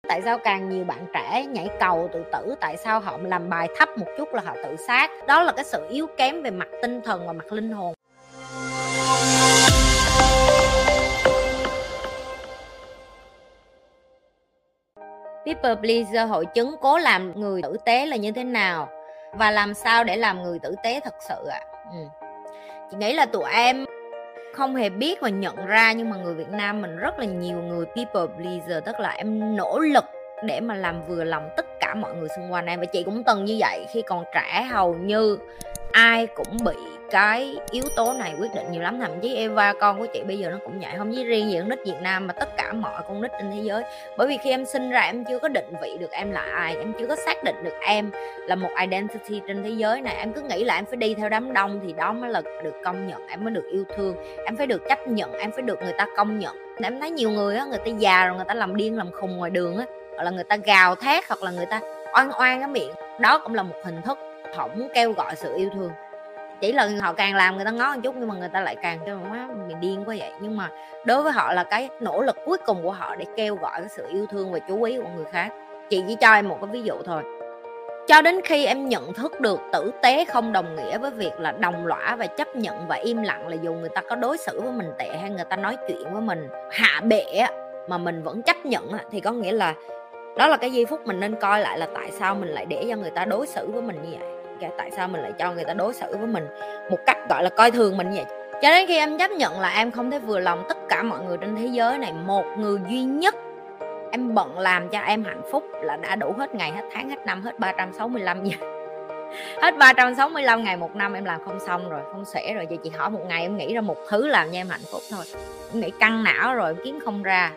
Tại sao càng nhiều bạn trẻ nhảy cầu tự tử, tại sao họ làm bài thấp một chút là họ tự sát? Đó là cái sự yếu kém về mặt tinh thần và mặt linh hồn. People pleaser, hội chứng cố làm người tử tế là như thế nào? Và làm sao để làm người tử tế thật sự ạ? Chị nghĩ là tụi em không hề biết và nhận ra, nhưng mà người Việt Nam mình rất là nhiều người people pleaser, tức là em nỗ lực để mà làm vừa lòng tất cả mọi người xung quanh em. Và chị cũng từng như vậy. Khi còn trẻ hầu như ai cũng bị cái yếu tố này quyết định nhiều lắm. Thậm chí Eva con của chị bây giờ nó cũng vậy, không chỉ riêng gì con nít Việt Nam mà tất cả mọi con nít trên thế giới. Bởi vì khi em sinh ra em chưa có định vị được em là ai, em chưa có xác định được em là một identity trên thế giới này. Em cứ nghĩ là em phải đi theo đám đông thì đó mới là được công nhận, em mới được yêu thương, em phải được chấp nhận, em phải được người ta công nhận. Em thấy nhiều người á, người ta già rồi người ta làm điên làm khùng ngoài đường á, hoặc là người ta gào thét, hoặc là người ta oan oan cái miệng, đó cũng là một hình thức họ muốn kêu gọi sự yêu thương. Chỉ là họ càng làm người ta ngó một chút nhưng mà người ta lại càng kêu má mình điên quá vậy. Nhưng mà đối với họ là cái nỗ lực cuối cùng của họ để kêu gọi cái sự yêu thương và chú ý của người khác. Chị chỉ cho em một cái ví dụ thôi. Cho đến khi em nhận thức được tử tế không đồng nghĩa với việc là đồng lõa và chấp nhận và im lặng, là dù người ta có đối xử với mình tệ hay người ta nói chuyện với mình hạ bệ mà mình vẫn chấp nhận, thì có nghĩa là đó là cái giây phút mình nên coi lại là tại sao mình lại để cho người ta đối xử với mình như vậy. Tại sao mình lại cho người ta đối xử với mình một cách gọi là coi thường mình như vậy. Cho đến khi em chấp nhận là em không thể vừa lòng tất cả mọi người trên thế giới này, một người duy nhất em bận làm cho em hạnh phúc là đã đủ hết ngày, hết tháng, hết năm, hết 365 giờ. Hết 365 ngày một năm em làm không xong rồi, không xuể rồi. Chị hỏi một ngày em nghĩ ra một thứ làm cho em hạnh phúc thôi, em nghĩ căng não rồi, em kiếm không ra.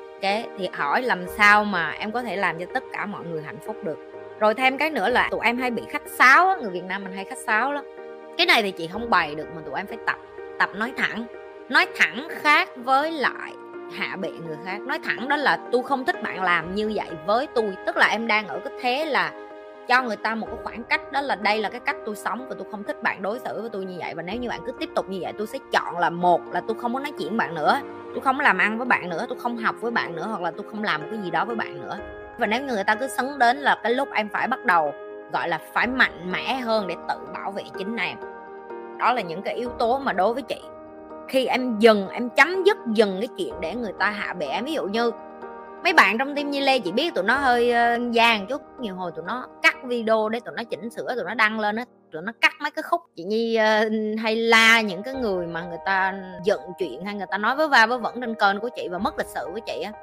Thì hỏi làm sao mà em có thể làm cho tất cả mọi người hạnh phúc được. Rồi thêm cái nữa là tụi em hay bị khách sáo á, người Việt Nam mình hay khách sáo lắm. Cái này thì chị không bày được mà tụi em phải tập nói thẳng. Nói thẳng khác với lại hạ bệ người khác. Nói thẳng đó là tôi không thích bạn làm như vậy với tôi. Tức là em đang ở cái thế là cho người ta một cái khoảng cách, đó là đây là cái cách tôi sống và tôi không thích bạn đối xử với tôi như vậy. Và nếu như bạn cứ tiếp tục như vậy, tôi sẽ chọn là một là tôi không có nói chuyện với bạn nữa, tôi không làm ăn với bạn nữa, tôi không học với bạn nữa, hoặc là tôi không làm một cái gì đó với bạn nữa. Và nếu người ta cứ sấn đến là cái lúc em phải bắt đầu gọi là phải mạnh mẽ hơn để tự bảo vệ chính em. Đó là những cái yếu tố mà đối với chị, khi em chấm dứt dần cái chuyện để người ta hạ bệ em. Ví dụ như mấy bạn trong team Nhi Lê, chị biết tụi nó hơi gian chút, nhiều hồi tụi nó cắt video để tụi nó chỉnh sửa, tụi nó đăng lên á, tụi nó cắt mấy cái khúc chị Nhi hay la những cái người mà người ta giận chuyện hay người ta nói với va với vẩn trên kênh của chị và mất lịch sự với chị á.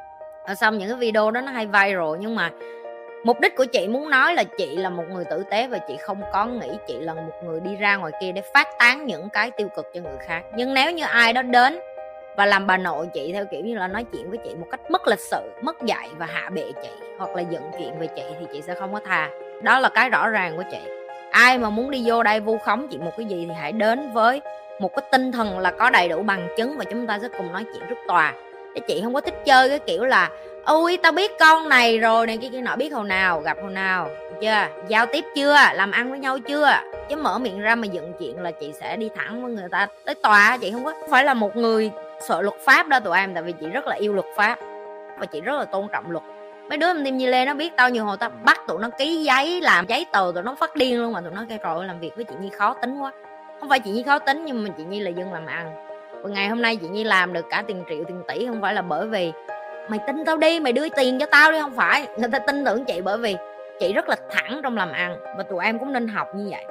Xong những cái video đó nó hay viral, nhưng mà mục đích của chị muốn nói là chị là một người tử tế và chị không có nghĩ chị là một người đi ra ngoài kia để phát tán những cái tiêu cực cho người khác. Nhưng nếu như ai đó đến và làm bà nội chị theo kiểu như là nói chuyện với chị một cách mất lịch sự, mất dạy và hạ bệ chị, hoặc là giận chuyện về chị, thì chị sẽ không có tha. Đó là cái rõ ràng của chị. Ai mà muốn đi vô đây vu khống chị một cái gì thì hãy đến với một cái tinh thần là có đầy đủ bằng chứng và chúng ta sẽ cùng nói chuyện trước tòa. Chứ chị không có thích chơi cái kiểu là ôi tao biết con này rồi này kia nọ, biết hồi nào gặp hồi nào chưa, giao tiếp chưa, làm ăn với nhau chưa, chứ mở miệng ra mà dựng chuyện là chị sẽ đi thẳng với người ta tới tòa. Chị không phải là một người sợ luật pháp đâu tụi em, tại vì chị rất là yêu luật pháp và chị rất là tôn trọng luật. Mấy đứa em team Nhi Lê nó biết tao nhiều hồi tao bắt tụi nó ký giấy làm giấy tờ tụi nó phát điên luôn, mà tụi nó kêu trời ơi làm việc với chị Nhi khó tính quá. Không phải chị Nhi khó tính, nhưng mà chị Nhi là dân làm ăn. Và ngày hôm nay chị Nhi làm được cả tiền triệu tiền tỷ không phải là bởi vì mày tin tao đi, mày đưa tiền cho tao đi, không phải. Người ta tin tưởng chị bởi vì chị rất là thẳng trong làm ăn. Và tụi em cũng nên học như vậy.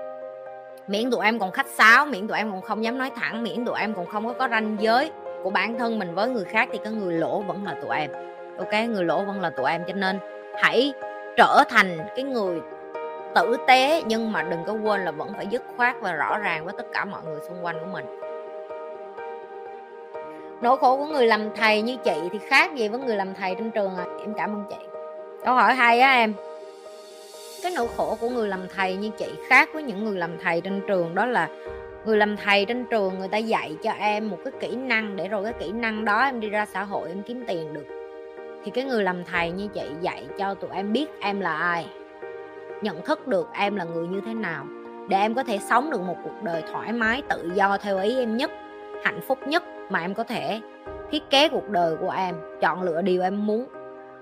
Miễn tụi em còn khách sáo, miễn tụi em còn không dám nói thẳng, miễn tụi em còn không có ranh giới của bản thân mình với người khác, thì cái người lỗ vẫn là tụi em. Ok, người lỗ vẫn là tụi em. Cho nên hãy trở thành cái người tử tế, nhưng mà đừng có quên là vẫn phải dứt khoát và rõ ràng với tất cả mọi người xung quanh của mình. Nỗi khổ của người làm thầy như chị thì khác gì với người làm thầy trên trường à? Em cảm ơn chị. Câu hỏi hay á em. Cái nỗi khổ của người làm thầy như chị khác với những người làm thầy trên trường, đó là người làm thầy trên trường người ta dạy cho em một cái kỹ năng, để rồi cái kỹ năng đó em đi ra xã hội em kiếm tiền được. Thì cái người làm thầy như chị dạy cho tụi em biết em là ai, nhận thức được em là người như thế nào, để em có thể sống được một cuộc đời thoải mái, tự do theo ý em nhất, hạnh phúc nhất mà em có thể thiết kế cuộc đời của em, chọn lựa điều em muốn.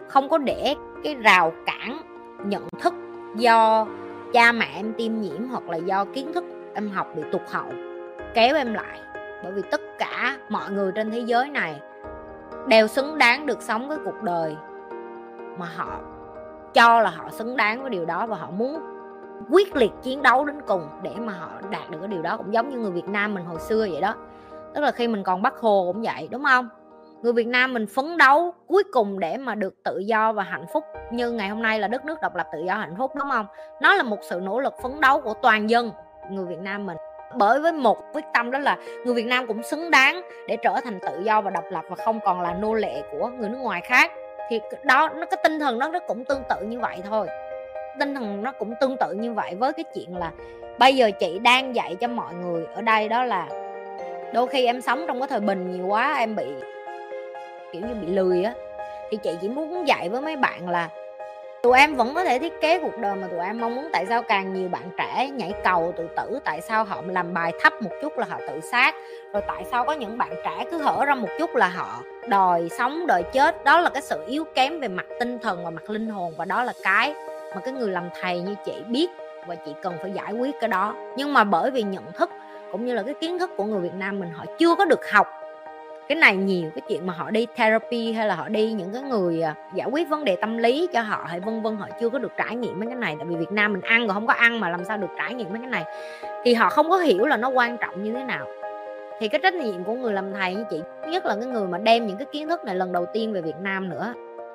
không có để cái rào cản nhận thức do cha mẹ em tiêm nhiễm hoặc là do kiến thức em học bị tụt hậu kéo em lại. Bởi vì tất cả mọi người trên thế giới này đều xứng đáng được sống cái cuộc đời mà họ cho là họ xứng đáng với điều đó, và họ muốn quyết liệt chiến đấu đến cùng để mà họ đạt được cái điều đó. Cũng giống như người Việt Nam mình hồi xưa vậy đó. Tức là khi mình còn Bác Hồ cũng vậy, đúng không? Người Việt Nam mình phấn đấu cuối cùng để mà được tự do và hạnh phúc như ngày hôm nay là đất nước độc lập tự do hạnh phúc, đúng không? Nó là một sự nỗ lực phấn đấu của toàn dân người Việt Nam mình, bởi với một quyết tâm đó là người Việt Nam cũng xứng đáng để trở thành tự do và độc lập và không còn là nô lệ của người nước ngoài khác. Thì đó, nó cái tinh thần nó cũng tương tự như vậy thôi. Tinh thần nó cũng tương tự như vậy với cái chuyện là bây giờ chị đang dạy cho mọi người ở đây, đó là đôi khi em sống trong cái thời bình nhiều quá, em bị kiểu như bị lười á, thì chị chỉ muốn dạy với mấy bạn là tụi em vẫn có thể thiết kế cuộc đời mà tụi em mong muốn. Tại sao càng nhiều bạn trẻ nhảy cầu tự tử? Tại sao họ làm bài thấp một chút là họ tự sát? Rồi tại sao có những bạn trẻ cứ hở ra một chút là họ đòi sống đòi chết? Đó là cái sự yếu kém về mặt tinh thần và mặt linh hồn, và đó là cái mà cái người làm thầy như chị biết, và chị cần phải giải quyết cái đó. Nhưng mà bởi vì nhận thức cũng như là cái kiến thức của người Việt Nam mình, họ chưa có được học cái này nhiều. Cái chuyện mà họ đi therapy hay là họ đi những cái người giải quyết vấn đề tâm lý cho họ hay vân vân, họ chưa có được trải nghiệm mấy cái này. Tại vì Việt Nam mình ăn rồi không có ăn mà làm sao được trải nghiệm mấy cái này, thì họ không có hiểu là nó quan trọng như thế nào. Thì cái trách nhiệm của người làm thầy như chị, nhất là cái người mà đem những cái kiến thức này lần đầu tiên về Việt Nam nữa,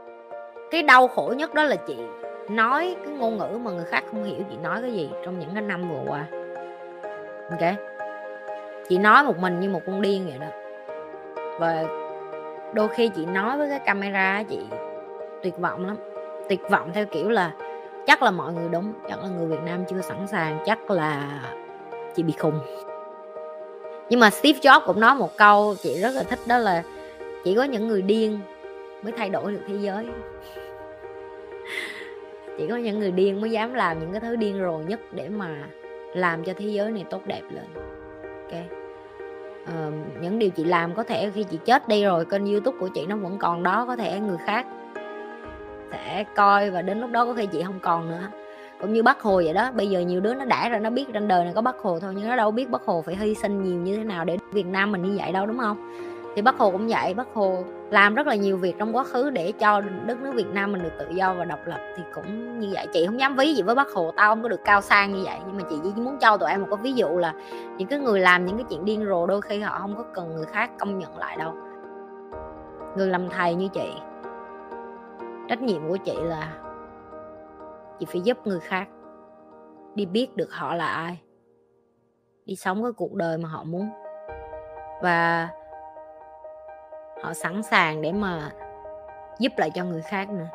cái đau khổ nhất đó là chị nói cái ngôn ngữ mà người khác không hiểu chị nói cái gì trong những cái năm vừa qua. Ok, chị nói một mình như một con điên vậy đó. Và đôi khi chị nói với cái camera chị tuyệt vọng lắm. Tuyệt vọng theo kiểu là chắc là mọi người đúng, chắc là người Việt Nam chưa sẵn sàng, chắc là chị bị khùng. Nhưng mà Steve Jobs cũng nói một câu chị rất là thích, đó là chỉ có những người điên mới thay đổi được thế giới. Chỉ có những người điên mới dám làm những cái thứ điên rồ nhất để mà làm cho thế giới này tốt đẹp lên. Ok, những điều chị làm có thể khi chị chết đi rồi kênh YouTube của chị nó vẫn còn đó, có thể người khác sẽ coi và đến lúc đó có khi chị không còn nữa. Cũng như Bác Hồ vậy đó. Bây giờ nhiều đứa nó đã ra nó biết trên đời này có Bác Hồ thôi, nhưng nó đâu biết Bác Hồ phải hy sinh nhiều như thế nào để Việt Nam mình như vậy đâu, đúng không? Thì Bác Hồ cũng vậy. Bác Hồ làm rất là nhiều việc trong quá khứ để cho đất nước Việt Nam mình được tự do và độc lập. Thì cũng như vậy. Chị không dám ví gì với Bác Hồ, tao không có được cao sang như vậy, nhưng mà chị chỉ muốn cho tụi em một cái ví dụ là những cái người làm những cái chuyện điên rồ đôi khi họ không có cần người khác công nhận lại đâu. Người làm thầy như chị, trách nhiệm của chị là chị phải giúp người khác đi biết được họ là ai, đi sống cái cuộc đời mà họ muốn, và họ sẵn sàng để mà giúp lại cho người khác nữa.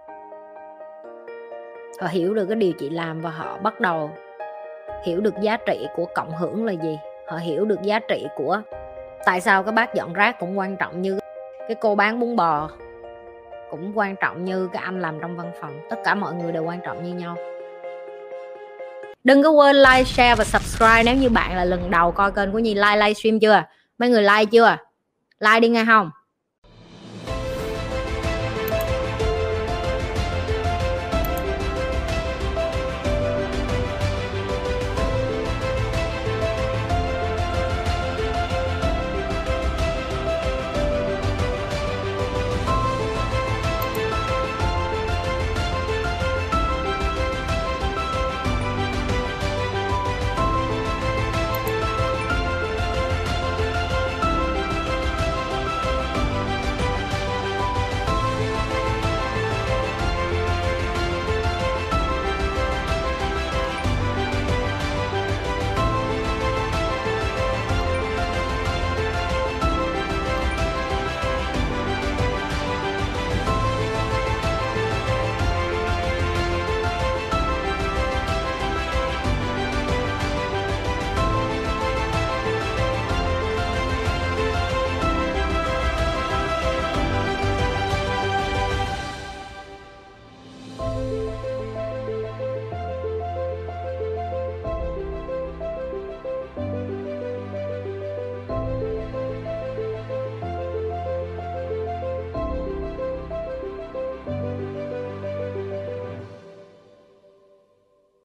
Họ hiểu được cái điều chị làm và họ bắt đầu hiểu được giá trị của cộng hưởng là gì. Họ hiểu được giá trị của tại sao cái bác dọn rác cũng quan trọng như cái cô bán bún bò, cũng quan trọng như cái anh làm trong văn phòng. Tất cả mọi người đều quan trọng như nhau. Đừng có quên like, share và subscribe nếu như bạn là lần đầu coi kênh của Nhi. Like livestream chưa? Mấy người like chưa? Like đi nghe không?